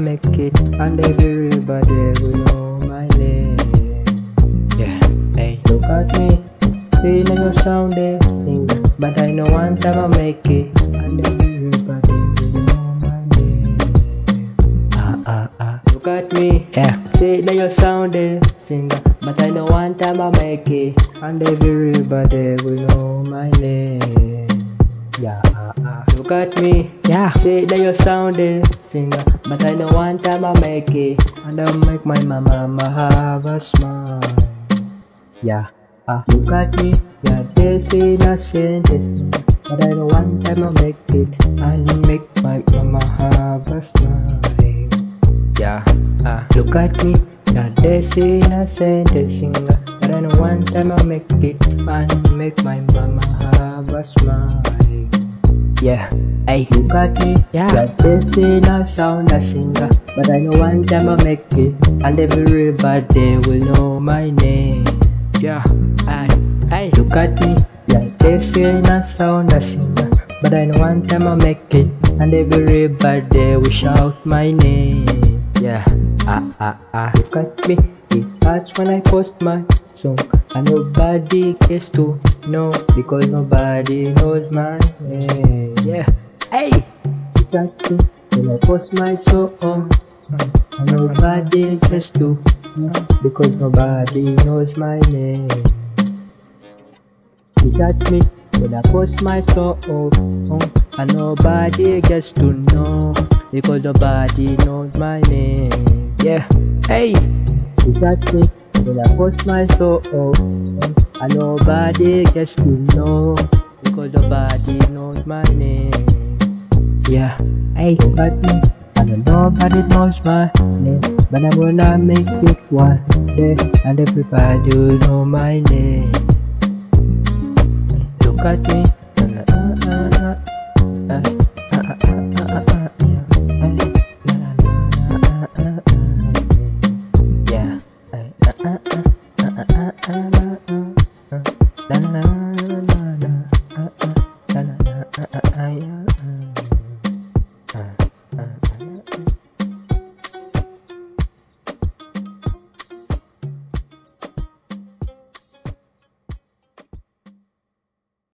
make it, and everybody will know my name. Yeah, hey, look at me, see now you sound a singer, but I know one time I'll make it, and everybody will know my name. Look at me, yeah, see now you sound a singer, but I know one time I'll make it, and everybody will know my name. Yeah, look at me, yeah, say that you sound a singer, but I know one time I'll make it, and I'll make my mama have a smile. Yeah, look at me, yeah, they say nothing, but I know one time I'll make it, and make my mama have a smile. Yeah, look at me, yeah, they say nothing, singer, but I know one time I'll make it, and make my mama have a smile. Yeah, hey, look at me, yeah, they say I sound a singer, but I know one time I'll make it, and everybody will know my name. Yeah, hey, look at me, yeah, they say I sound a singer, but I know one time I'll make it, and everybody will shout my name. Yeah, look at me, it hurts when I post my song, and nobody gets to know, because nobody knows my name. Yeah, hey, look at me, when I post my song, and nobody gets to know, because nobody knows my name. Look at me, when I post my song, and nobody gets to know, because nobody knows my name. Yeah, hey, look at me, when I post my song, and nobody gets to know, because nobody knows my name. Yeah, hey, look at me, and nobody knows my name, but I'm gonna make it one day, and everybody will know my name. Look at me,